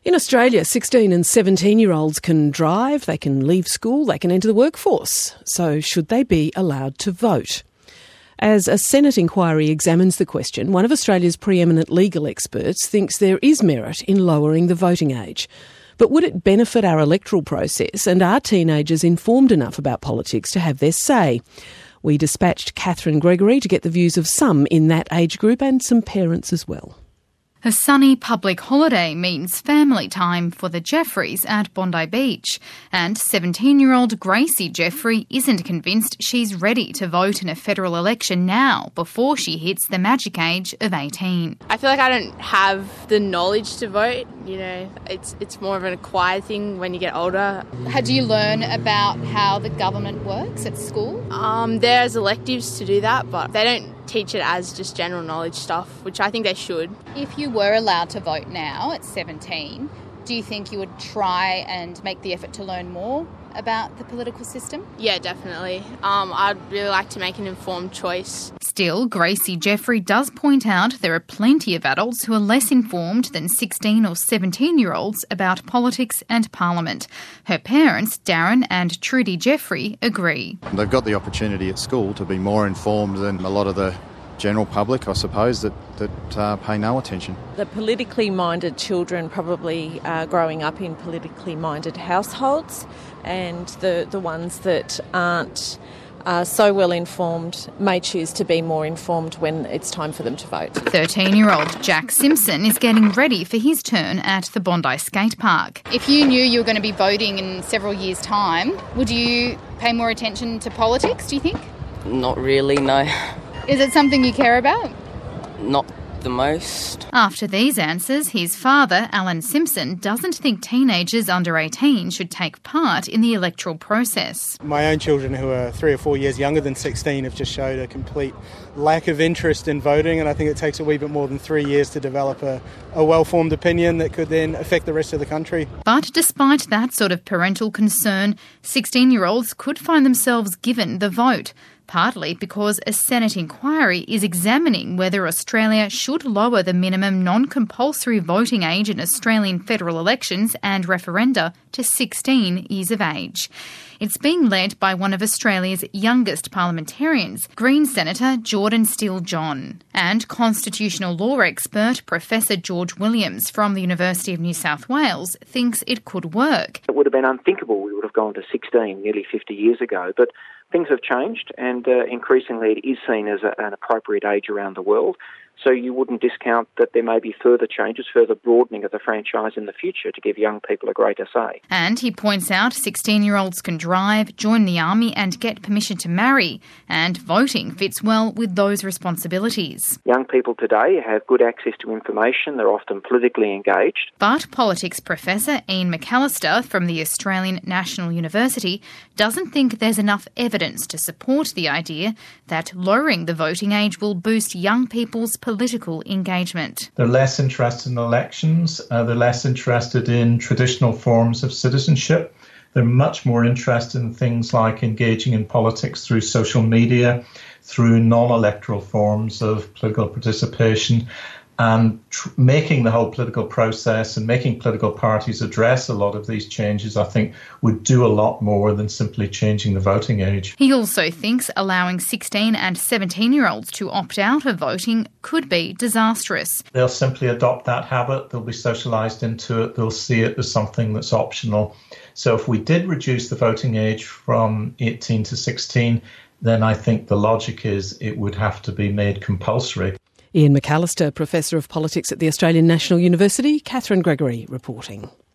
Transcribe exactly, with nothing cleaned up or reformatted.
In Australia, sixteen and seventeen-year-olds can drive, they can leave school, they can enter the workforce. So should they be allowed to vote? As a Senate inquiry examines the question, one of Australia's preeminent legal experts thinks there is merit in lowering the voting age. But would it benefit our electoral process, and are teenagers informed enough about politics to have their say? We dispatched Catherine Gregory to get the views of some in that age group and some parents as well. A sunny public holiday means family time for the Jeffreys at Bondi Beach. And seventeen-year-old Gracie Jeffrey isn't convinced she's ready to vote in a federal election now, before she hits the magic age of eighteen. I feel like I don't have the knowledge to vote. You know, it's it's more of an acquired thing when you get older. How do you learn about how the government works at school? Um, there's electives to do that, but they don't teach it as just general knowledge stuff, which I think they should. If you were allowed to vote now at seventeen, do you think you would try and make the effort to learn more about the political system? Yeah, definitely. Um, I'd really like to make an informed choice. Still, Gracie Jeffrey does point out there are plenty of adults who are less informed than sixteen or seventeen-year-olds about politics and parliament. Her parents, Darren and Trudy Jeffrey, agree. They've got the opportunity at school to be more informed than a lot of the general public, I suppose, that, that uh, pay no attention. The politically minded children probably are growing up in politically minded households, and the, the ones that aren't uh, so well informed may choose to be more informed when it's time for them to vote. thirteen-year-old Jack Simpson is getting ready for his turn at the Bondi Skate Park. If you knew you were going to be voting in several years' time, would you pay more attention to politics, do you think? Not really, no. Is it something you care about? Not the most. After these answers, his father, Alan Simpson, doesn't think teenagers under eighteen should take part in the electoral process. My own children, who are three or four years younger than sixteen, have just showed a complete lack of interest in voting, and I think it takes a wee bit more than three years to develop a, a well-formed opinion that could then affect the rest of the country. But despite that sort of parental concern, sixteen-year-olds could find themselves given the vote, partly because a Senate inquiry is examining whether Australia should lower the minimum non-compulsory voting age in Australian federal elections and referenda to sixteen years of age. It's being led by one of Australia's youngest parliamentarians, Green Senator Jordan Steele-John, and constitutional law expert Professor George Williams from the University of New South Wales thinks it could work. It would have been unthinkable we would have gone to sixteen nearly fifty years ago, but things have changed, and uh, increasingly it is seen as a, an appropriate age around the world. So you wouldn't discount that there may be further changes, further broadening of the franchise in the future to give young people a greater say. And he points out sixteen-year-olds can drive, join the army and get permission to marry, and voting fits well with those responsibilities. Young people today have good access to information, they're often politically engaged. But politics professor Ian McAllister from the Australian National University doesn't think there's enough evidence to support the idea that lowering the voting age will boost young people's political engagement. They're less interested in elections, uh, they're less interested in traditional forms of citizenship. They're much more interested in things like engaging in politics through social media, through non-electoral forms of political participation, and tr- making the whole political process and making political parties address a lot of these changes, I think, would do a lot more than simply changing the voting age. He also thinks allowing sixteen and seventeen-year-olds to opt out of voting could be disastrous. They'll simply adopt that habit, they'll be socialised into it, they'll see it as something that's optional. So if we did reduce the voting age from eighteen to sixteen, then I think the logic is it would have to be made compulsory. Ian McAllister, Professor of Politics at the Australian National University, Catherine Gregory reporting.